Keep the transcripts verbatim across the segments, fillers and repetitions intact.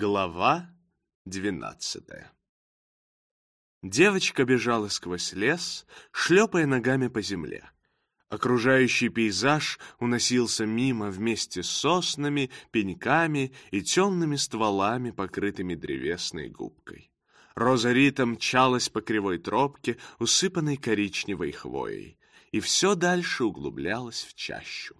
Глава двенадцатая. Девочка бежала сквозь лес, шлепая ногами по земле. Окружающий пейзаж уносился мимо вместе с соснами, пеньками и темными стволами, покрытыми древесной губкой. Роза Рита мчалась по кривой тропке, усыпанной коричневой хвоей, и все дальше углублялась в чащу.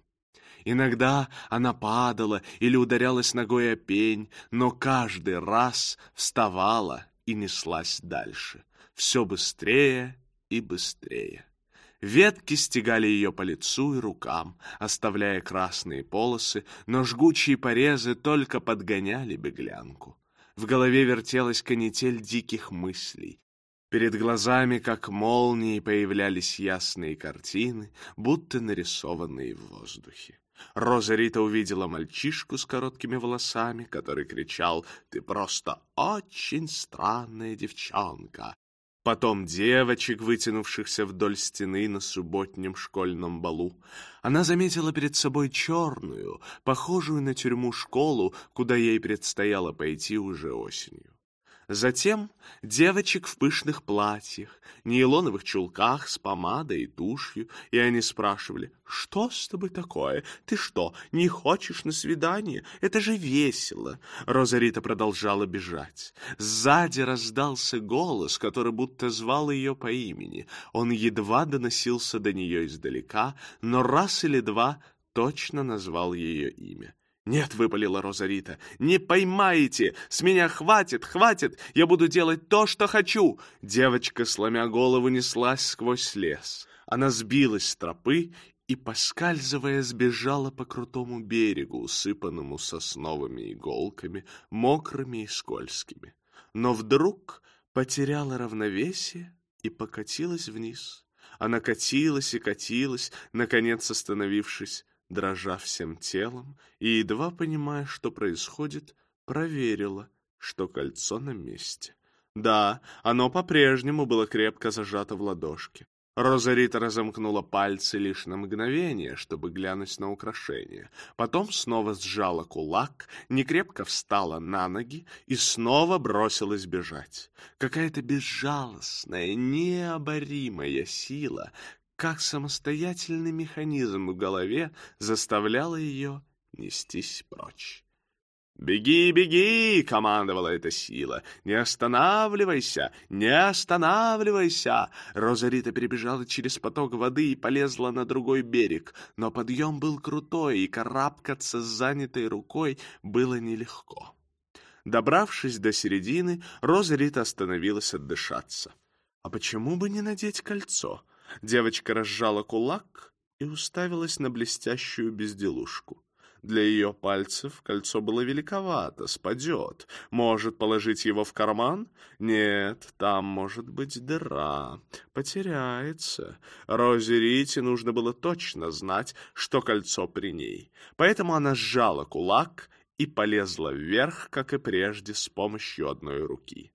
Иногда она падала или ударялась ногой о пень, но каждый раз вставала и неслась дальше, все быстрее и быстрее. Ветки стегали ее по лицу и рукам, оставляя красные полосы, но жгучие порезы только подгоняли беглянку. В голове вертелась канитель диких мыслей. Перед глазами, как молнии, появлялись ясные картины, будто нарисованные в воздухе. Роза Рита увидела мальчишку с короткими волосами, который кричал: «Ты просто очень странная девчонка!» Потом девочек, вытянувшихся вдоль стены на субботнем школьном балу. Она заметила перед собой черную, похожую на тюрьму школу, куда ей предстояло пойти уже осенью. Затем девочек в пышных платьях, нейлоновых чулках с помадой и тушью, и они спрашивали: «Что с тобой такое? Ты что, не хочешь на свидание? Это же весело!» Роза Рита продолжала бежать. Сзади раздался голос, который будто звал ее по имени. Он едва доносился до нее издалека, но раз или два точно назвал ее имя. «Нет», — выпалила Роза Рита, — «не поймаете! С меня хватит, хватит! Я буду делать то, что хочу!» Девочка, сломя голову, неслась сквозь лес. Она сбилась с тропы и, поскальзывая, сбежала по крутому берегу, усыпанному сосновыми иголками, мокрыми и скользкими. Но вдруг потеряла равновесие и покатилась вниз. Она катилась и катилась, наконец остановившись, дрожа всем телом и, едва понимая, что происходит, проверила, что кольцо на месте. Да, оно по-прежнему было крепко зажато в ладошке. Роза Рита разомкнула пальцы лишь на мгновение, чтобы глянуть на украшение. Потом снова сжала кулак, некрепко встала на ноги и снова бросилась бежать. Какая-то безжалостная, необоримая сила, как самостоятельный механизм в голове, заставляла ее нестись прочь. «Беги, беги!» — командовала эта сила. «Не останавливайся! Не останавливайся!» Роза Рита перебежала через поток воды и полезла на другой берег, но подъем был крутой, и карабкаться с занятой рукой было нелегко. Добравшись до середины, Роза Рита остановилась отдышаться. «А почему бы не надеть кольцо?» Девочка разжала кулак и уставилась на блестящую безделушку. Для ее пальцев кольцо было великовато, спадет. Может, положить его в карман? Нет, там может быть дыра. Потеряется. Розе Рите нужно было точно знать, что кольцо при ней. Поэтому она сжала кулак и полезла вверх, как и прежде, с помощью одной руки.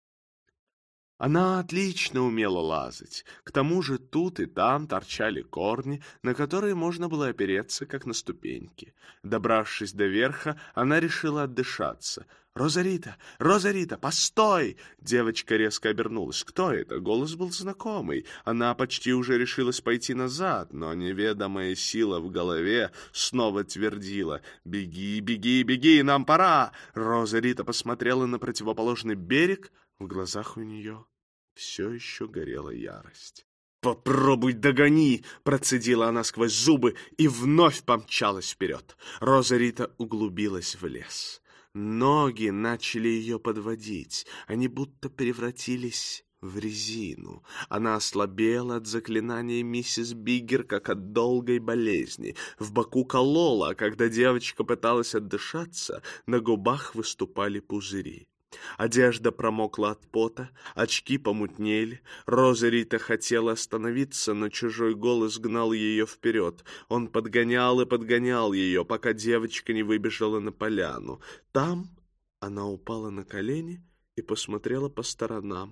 Она отлично умела лазать. К тому же тут и там торчали корни, на которые можно было опереться, как на ступеньки. Добравшись до верха, она решила отдышаться. «Роза Рита! Роза Рита! Постой!» Девочка резко обернулась. Кто это? Голос был знакомый. Она почти уже решилась пойти назад, но неведомая сила в голове снова твердила: «Беги, беги, беги, нам пора!» Роза Рита посмотрела на противоположный берег. В глазах у нее все еще горела ярость. «Попробуй догони!» — процедила она сквозь зубы и вновь помчалась вперед. Роза Рита углубилась в лес. Ноги начали ее подводить. Они будто превратились в резину. Она ослабела от заклинания миссис Биггер, как от долгой болезни. В боку колола, а когда девочка пыталась отдышаться, на губах выступали пузыри. Одежда промокла от пота, очки помутнели. Роза Рита хотела остановиться, но чужой голос гнал ее вперед. Он подгонял и подгонял ее, пока девочка не выбежала на поляну. Там она упала на колени и посмотрела по сторонам.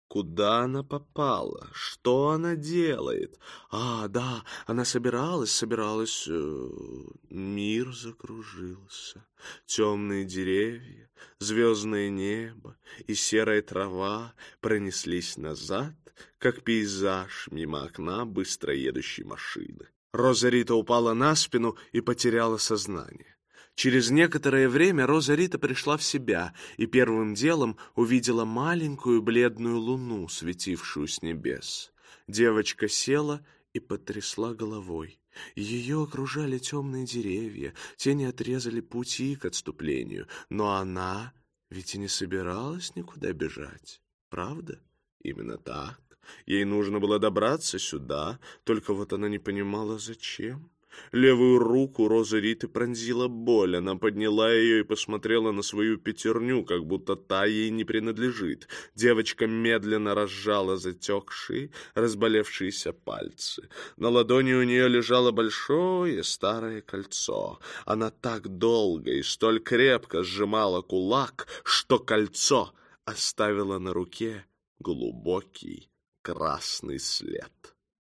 Куда она попала? Что она делает? А, да, она собиралась, собиралась... э, Мир закружился. Темные деревья, звездное небо и серая трава пронеслись назад, как пейзаж мимо окна быстро едущей машины. Роза Рита упала на спину и потеряла сознание. Через некоторое время Роза Рита пришла в себя и первым делом увидела маленькую бледную луну, светившую с небес. Девочка села и потрясла головой. Ее окружали темные деревья, тени отрезали пути к отступлению, но она ведь и не собиралась никуда бежать, правда? Именно так. Ей нужно было добраться сюда, только вот она не понимала, зачем. Левую руку Розы Риты пронзила боль. Она подняла ее и посмотрела на свою пятерню, как будто та ей не принадлежит. Девочка медленно разжала затекшие, разболевшиеся пальцы. На ладони у нее лежало большое старое кольцо. Она так долго и столь крепко сжимала кулак, что кольцо оставило на руке глубокий красный след.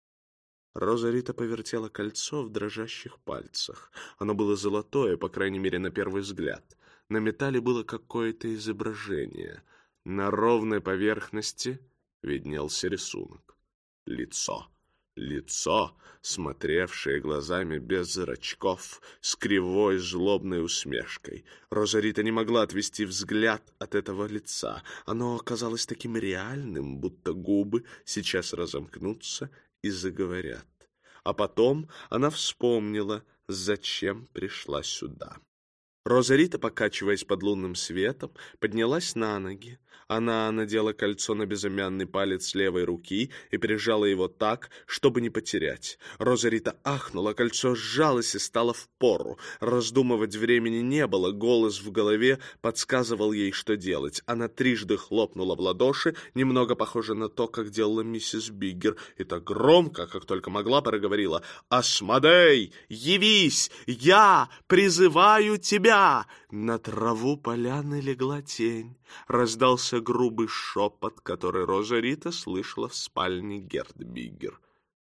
Роза Рита повертела кольцо в дрожащих пальцах. Оно было золотое, по крайней мере, на первый взгляд. На металле было какое-то изображение. На ровной поверхности виднелся рисунок. Лицо. Лицо, смотревшее глазами без зрачков, с кривой злобной усмешкой. Роза Рита не могла отвести взгляд от этого лица. Оно оказалось таким реальным, будто губы сейчас разомкнутся и заговорят. А потом она вспомнила, зачем пришла сюда. Роза Рита, покачиваясь под лунным светом, поднялась на ноги. Она надела кольцо на безымянный палец левой руки и прижала его так, чтобы не потерять. Роза Рита ахнула, кольцо сжалось и стало впору. Раздумывать времени не было, голос в голове подсказывал ей, что делать. Она трижды хлопнула в ладоши, немного похоже на то, как делала миссис Биггер, и так громко, как только могла, проговорила: «Асмодей, явись! Я призываю тебя!» На траву поляны легла тень. Раздался грубый шепот, который Роза Рита слышала в спальне Герт Биггер.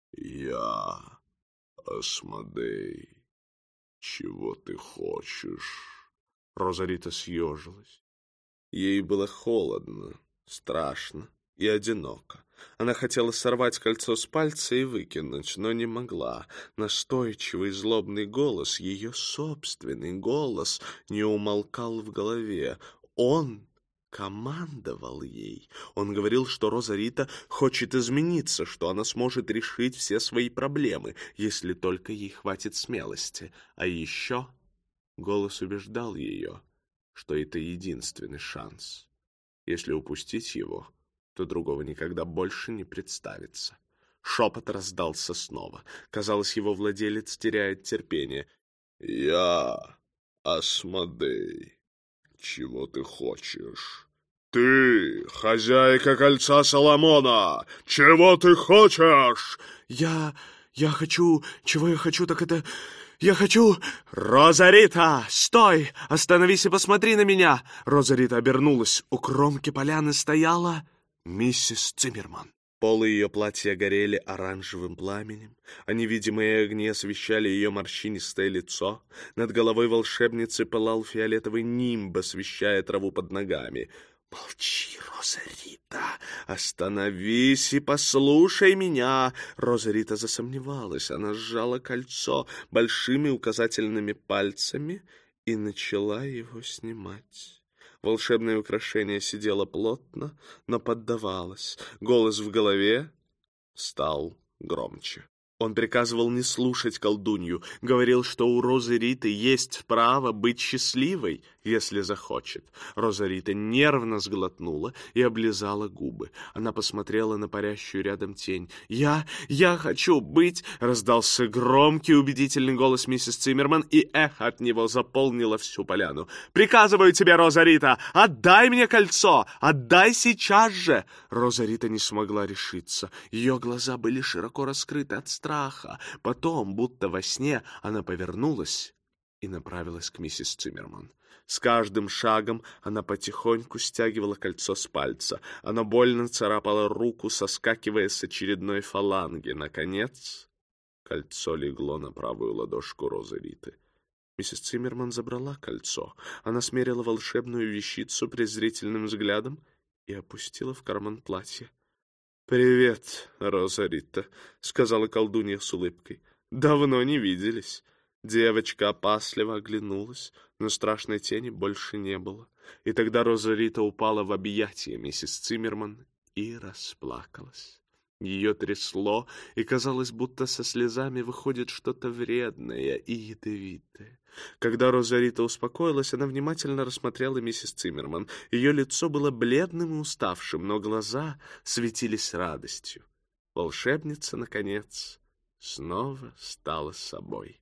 «Я, Асмодей, чего ты хочешь?» Роза Рита съежилась. Ей было холодно, страшно и одиноко. Она хотела сорвать кольцо с пальца и выкинуть, но не могла. Настойчивый злобный голос, ее собственный голос, не умолкал в голове. Он командовал ей. Он говорил, что Роза Рита хочет измениться, что она сможет решить все свои проблемы, если только ей хватит смелости. А еще голос убеждал ее, что это единственный шанс. Если упустить его, то другого никогда больше не представится. Шепот раздался снова. Казалось, его владелец теряет терпение. «Я, Асмодей, чего ты хочешь? Ты, хозяйка кольца Соломона, чего ты хочешь?» «Я... я хочу... чего я хочу, так это... Я хочу...» «Роза Рита, стой! Остановись и посмотри на меня!» Роза Рита обернулась. У кромки поляны стояла миссис Циммерман. Полы ее платья горели оранжевым пламенем, а невидимые огни освещали ее морщинистое лицо. Над головой волшебницы пылал фиолетовый нимб, освещая траву под ногами. «Молчи, Роза Рита! Остановись и послушай меня!» Роза Рита засомневалась. Она сжала кольцо большими указательными пальцами и начала его снимать. Волшебное украшение сидело плотно, но поддавалось. Голос в голове стал громче. Он приказывал не слушать колдунью, говорил, что у Розы Риты есть право быть счастливой, если захочет. Роза Рита нервно сглотнула и облизала губы. Она посмотрела на парящую рядом тень. «Я... я хочу быть...» — раздался громкий убедительный голос миссис Циммерман, и эхо от него заполнило всю поляну. «Приказываю тебе, Роза Рита, отдай мне кольцо! Отдай сейчас же!» Роза Рита не смогла решиться. Ее глаза были широко раскрыты от страха. Страха. Потом, будто во сне, она повернулась и направилась к миссис Циммерман. С каждым шагом она потихоньку стягивала кольцо с пальца. Оно больно царапало руку, соскакивая с очередной фаланги. Наконец, кольцо легло на правую ладошку Розы Риты. Миссис Циммерман забрала кольцо. Она смерила волшебную вещицу презрительным взглядом и опустила в карман платья. «Привет, Роза Рита», — сказала колдунья с улыбкой. «Давно не виделись». Девочка опасливо оглянулась, но страшной тени больше не было. И тогда Роза Рита упала в объятия миссис Циммерман и расплакалась. Ее трясло, и казалось, будто со слезами выходит что-то вредное и ядовитое. Когда Роза Рита успокоилась, она внимательно рассмотрела миссис Циммерман. Ее лицо было бледным и уставшим, но глаза светились радостью. Волшебница, наконец, снова стала собой.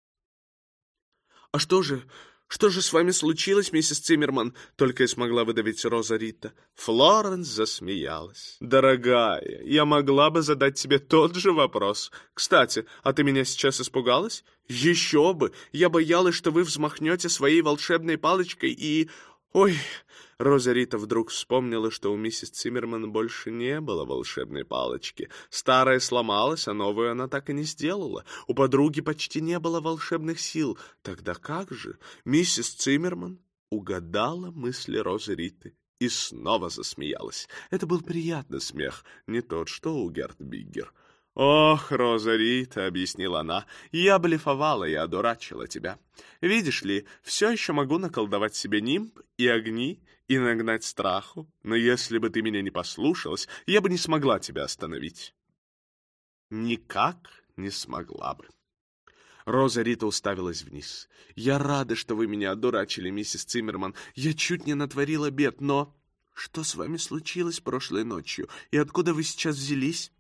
«А что же, что же с вами случилось, миссис Циммерман?» — только и смогла выдавить Роза Рита. Флоренс засмеялась. «Дорогая, я могла бы задать тебе тот же вопрос. Кстати, а ты меня сейчас испугалась? Еще бы! Я боялась, что вы взмахнете своей волшебной палочкой и... Ой!» Роза Рита вдруг вспомнила, что у миссис Циммерман больше не было волшебной палочки. Старая сломалась, а новую она так и не сделала. У подруги почти не было волшебных сил. Тогда как же? Миссис Циммерман угадала мысли Розы Риты и снова засмеялась. Это был приятный смех, не тот, что у Герт Биггер. «Ох, Роза Рита», — объяснила она, — «я блефовала и одурачила тебя. Видишь ли, все еще могу наколдовать себе нимб и огни и нагнать страху, но если бы ты меня не послушалась, я бы не смогла тебя остановить». Никак не смогла бы. Роза Рита уставилась вниз. «Я рада, что вы меня одурачили, миссис Циммерман. Я чуть не натворила бед, но... Что с вами случилось прошлой ночью? И откуда вы сейчас взялись?»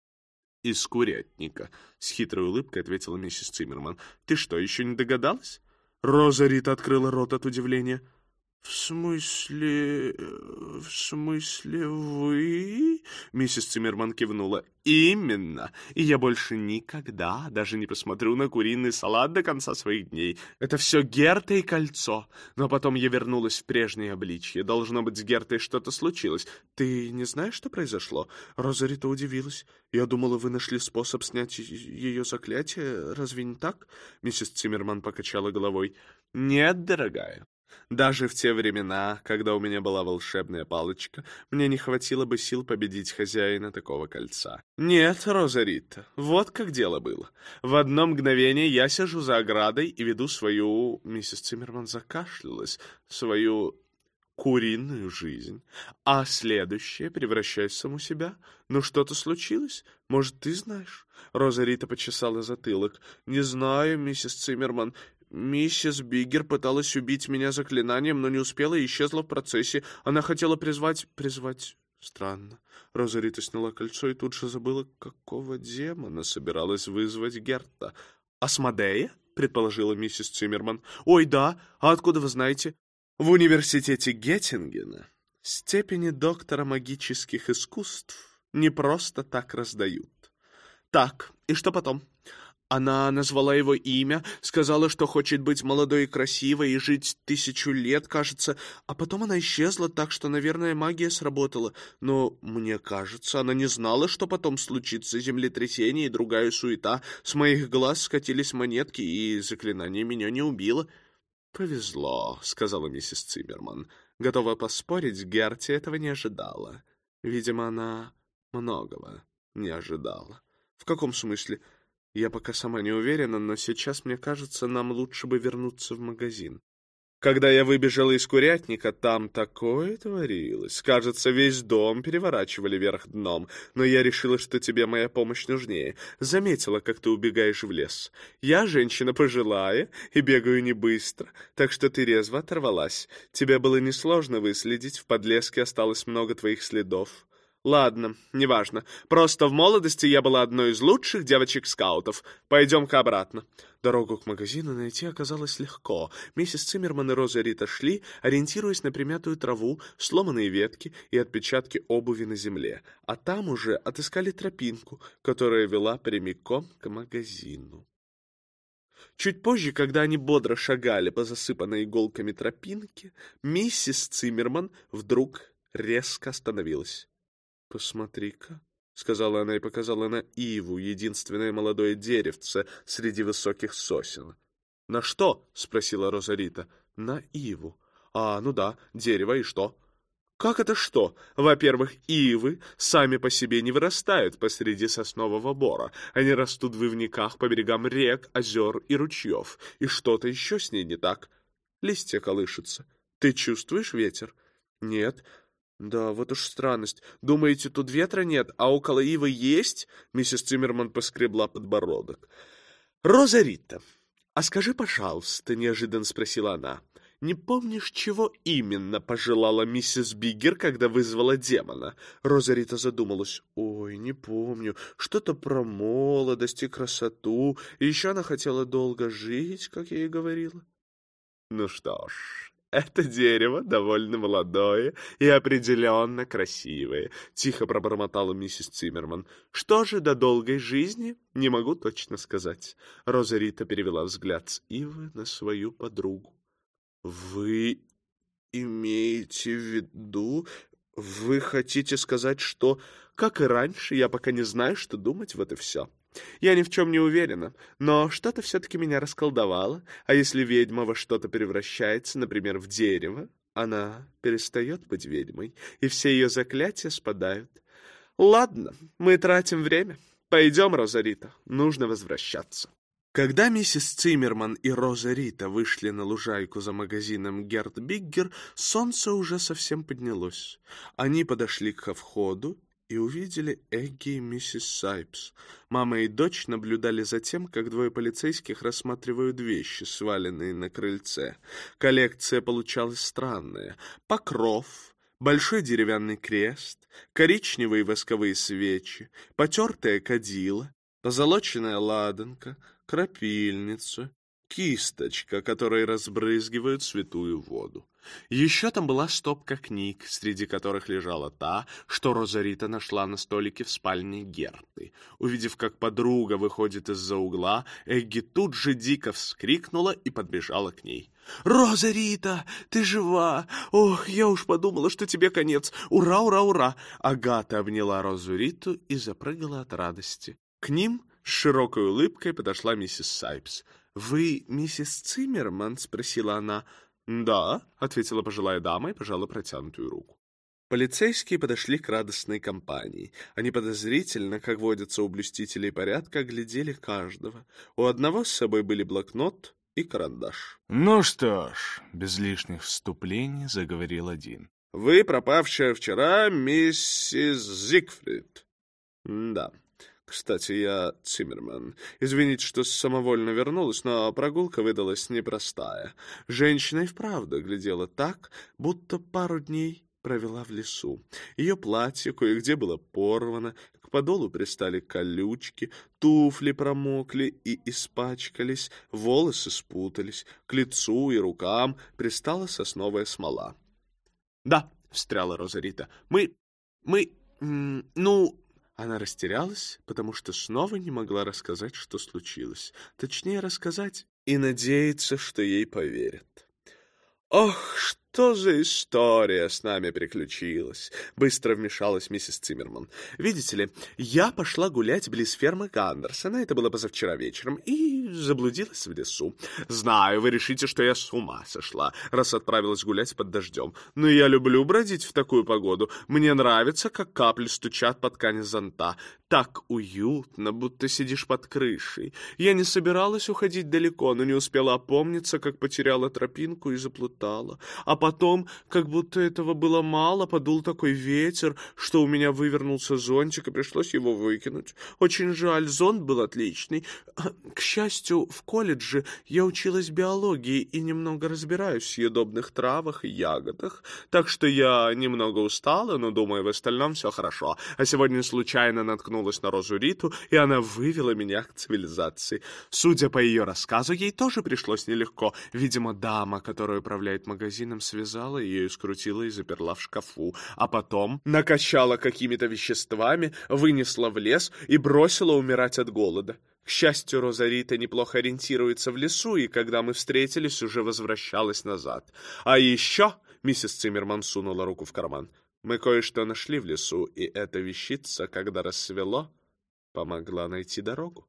«Из курятника», — с хитрой улыбкой ответила миссис Циммерман. «Ты что, еще не догадалась?» Роза Рита открыла рот от удивления. «В смысле... в смысле вы?» Миссис Циммерман кивнула. «Именно. И я больше никогда даже не посмотрю на куриный салат до конца своих дней. Это все Герта и кольцо. Но потом я вернулась в прежнее обличье. Должно быть, с Гертой что-то случилось. Ты не знаешь, что произошло?» Роза Рита удивилась. «Я думала, вы нашли способ снять ее заклятие. Разве не так?» Миссис Циммерман покачала головой. «Нет, дорогая. Даже в те времена, когда у меня была волшебная палочка, мне не хватило бы сил победить хозяина такого кольца. Нет, Роза Рита, вот как дело было. В одно мгновение я сижу за оградой и веду свою...» Миссис Циммерман закашлялась. «Свою куриную жизнь. А следующее превращаюсь в саму себя. Ну, что-то случилось? Может, ты знаешь?» Роза Рита почесала затылок. «Не знаю, миссис Циммерман. Миссис Биггер пыталась убить меня заклинанием, но не успела и исчезла в процессе. Она хотела призвать... Призвать... Странно. Роза Рита сняла кольцо и тут же забыла, какого демона собиралась вызвать Герта. «Асмодея?» — предположила миссис Циммерман. «Ой, да. А откуда вы знаете?» «В университете Геттингена степени доктора магических искусств не просто так раздают. Так, и что потом?» Она назвала его имя, сказала, что хочет быть молодой и красивой и жить тысячу лет, кажется, а потом она исчезла, так что, наверное, магия сработала. Но, мне кажется, она не знала, что потом случится землетрясение и другая суета. С моих глаз скатились монетки, и заклинание меня не убило. «Повезло», — сказала миссис Циммерман. Готова поспорить, Герти этого не ожидала. Видимо, она многого не ожидала. «В каком смысле?» «Я пока сама не уверена, но сейчас, мне кажется, нам лучше бы вернуться в магазин. Когда я выбежала из курятника, там такое творилось. Кажется, весь дом переворачивали вверх дном, но я решила, что тебе моя помощь нужнее. Заметила, как ты убегаешь в лес. Я женщина пожилая и бегаю не быстро, так что ты резво оторвалась. Тебе было несложно выследить, в подлеске осталось много твоих следов». «Ладно, неважно. Просто в молодости я была одной из лучших девочек-скаутов. Пойдем-ка обратно». Дорогу к магазину найти оказалось легко. Миссис Циммерман и Роза Рита шли, ориентируясь на примятую траву, сломанные ветки и отпечатки обуви на земле. А там уже отыскали тропинку, которая вела прямиком к магазину. Чуть позже, когда они бодро шагали по засыпанной иголками тропинке, миссис Циммерман вдруг резко остановилась. «Посмотри-ка», — сказала она и показала на иву, единственное молодое деревце среди высоких сосен. «На что?» — спросила Розарита. «На иву». «А, ну да, дерево, и что?» «Как это что? Во-первых, ивы сами по себе не вырастают посреди соснового бора. Они растут в ивниках по берегам рек, озер и ручьев. И что-то еще с ней не так. Листья колышутся. Ты чувствуешь ветер?» «Нет». «Да, вот уж странность. Думаете, тут ветра нет, а около ивы есть?» Миссис Циммерман поскребла подбородок. «Розарита, а скажи, пожалуйста», — неожиданно спросила она, «не помнишь, чего именно пожелала миссис Биггер, когда вызвала демона?» Розарита задумалась. «Ой, не помню. Что-то про молодость и красоту. И еще она хотела долго жить, как я ей говорила». «Ну что ж, это дерево довольно молодое и определенно красивое», — тихо пробормотала миссис Циммерман. «Что же до долгой жизни? Не могу точно сказать». Розарита перевела взгляд с ивы на свою подругу. «Вы имеете в виду... Вы хотите сказать, что... Как и раньше, я пока не знаю, что думать, вот и все. Я ни в чем не уверена, но что-то все-таки меня расколдовало, а если ведьма во что-то превращается, например, в дерево, она перестает быть ведьмой, и все ее заклятия спадают. Ладно, мы тратим время. Пойдем, Розарита, нужно возвращаться». Когда миссис Циммерман и Розарита вышли на лужайку за магазином Герт Биггер, солнце уже совсем поднялось. Они подошли к входу и увидели Эгги и миссис Сайпс. Мама и дочь наблюдали за тем, как двое полицейских рассматривают вещи, сваленные на крыльце. Коллекция получалась странная. Покров, большой деревянный крест, коричневые восковые свечи, потертая кадила, позолоченная ладанка, крапильница, кисточка, которой разбрызгивают святую воду. Еще там была стопка книг, среди которых лежала та, что Розарита нашла на столике в спальне Герты. Увидев, как подруга выходит из-за угла, Эгги тут же дико вскрикнула и подбежала к ней. «Розарита, ты жива! Ох, я уж подумала, что тебе конец! Ура, ура, ура!» Агата обняла Розариту и запрыгала от радости. К ним с широкой улыбкой подошла миссис Сайпс. «Вы миссис Циммерман?» — спросила она. «Да», — ответила пожилая дама и пожала протянутую руку. Полицейские подошли к радостной компании. Они подозрительно, как водятся у блюстителей порядка, оглядели каждого. У одного с собой были блокнот и карандаш. «Ну что ж», — без лишних вступлений заговорил один. «Вы пропавшая вчера миссис Зигфрид?» «Да. Кстати, я Циммерман. Извините, что самовольно вернулась, но прогулка выдалась непростая. Женщина и вправду глядела так, будто пару дней провела в лесу. Ее платье кое-где было порвано, к подолу пристали колючки, туфли промокли и испачкались, волосы спутались, к лицу и рукам пристала сосновая смола». «Да», — встряла Розарита, — «мы... мы... ну...» Она растерялась, потому что снова не могла рассказать, что случилось. Точнее, рассказать и надеяться, что ей поверят. «Ох, что за история с нами приключилась!» — быстро вмешалась миссис Циммерман. «Видите ли, я пошла гулять близ фермы Гандерсона, это было позавчера вечером, и заблудилась в лесу. Знаю, вы решите, что я с ума сошла, раз отправилась гулять под дождем. Но я люблю бродить в такую погоду. Мне нравится, как капли стучат по ткани зонта. Так уютно, будто сидишь под крышей. Я не собиралась уходить далеко, но не успела опомниться, как потеряла тропинку и заплутала. А потом, как будто этого было мало, подул такой ветер, что у меня вывернулся зонтик, и пришлось его выкинуть. Очень жаль, зонт был отличный. К счастью, в колледже я училась биологии и немного разбираюсь в съедобных травах и ягодах, так что я немного устала, но, думаю, в остальном все хорошо. А сегодня случайно наткнулась на Розариту, и она вывела меня к цивилизации. Судя по ее рассказу, ей тоже пришлось нелегко. Видимо, дама, которая управляет магазином, связала ее и скрутила и заперла в шкафу, а потом накачала какими-то веществами, вынесла в лес и бросила умирать от голода. К счастью, Розарита неплохо ориентируется в лесу, и когда мы встретились, уже возвращалась назад. А еще, миссис Циммерман сунула руку в карман, мы кое-что нашли в лесу, и эта вещица, когда рассвело, помогла найти дорогу.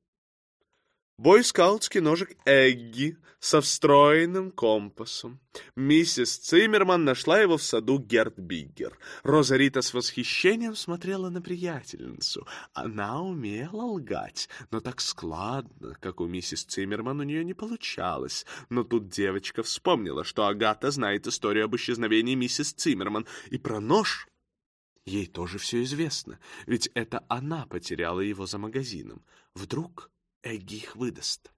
Бойскаутский ножик Эгги со встроенным компасом. Миссис Циммерман нашла его в саду Герт-Биггер. Розарита с восхищением смотрела на приятельницу. Она умела лгать, но так складно, как у миссис Циммерман, у нее не получалось. Но тут девочка вспомнила, что Агата знает историю об исчезновении миссис Циммерман, и про нож ей тоже все известно, ведь это она потеряла его за магазином. Вдруг Эгги их выдаст.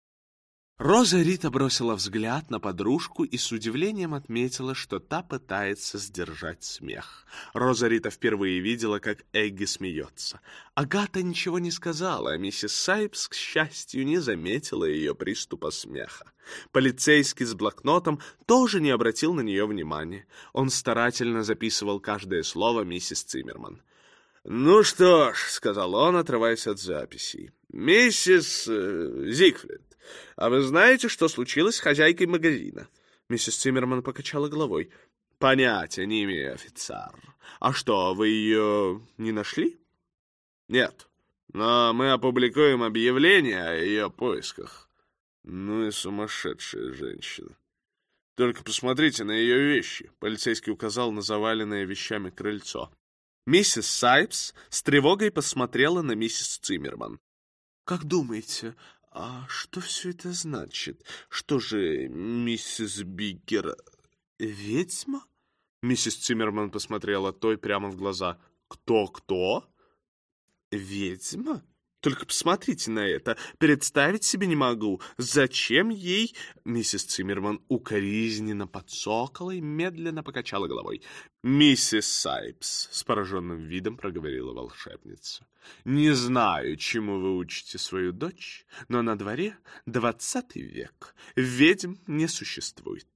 Розарита бросила взгляд на подружку и с удивлением отметила, что та пытается сдержать смех. Розарита впервые видела, как Эгги смеется. Агата ничего не сказала, а миссис Сайпс, к счастью, не заметила ее приступа смеха. Полицейский с блокнотом тоже не обратил на нее внимания. Он старательно записывал каждое слово миссис Циммерман. «Ну что ж», — сказал он, отрываясь от записей, — «миссис э, Зигфрид, а вы знаете, что случилось с хозяйкой магазина?» Миссис Циммерман покачала головой. «Понятия не имею, офицер. А что, вы ее не нашли?» «Нет, но мы опубликуем объявление о ее поисках». «Ну и сумасшедшая женщина. Только посмотрите на ее вещи», — полицейский указал на заваленное вещами крыльцо. Миссис Сайпс с тревогой посмотрела на миссис Циммерман. «Как думаете, а что все это значит? Что же, миссис Биггер ведьма?» Миссис Циммерман посмотрела той прямо в глаза. «Кто-кто? Ведьма? Только посмотрите на это. Представить себе не могу. Зачем ей...» Миссис Циммерман укоризненно подсокала и медленно покачала головой. «Миссис Сайпс», — с пораженным видом проговорила волшебница, — «не знаю, чему вы учите свою дочь, но на дворе двадцатый век. Ведьм не существует.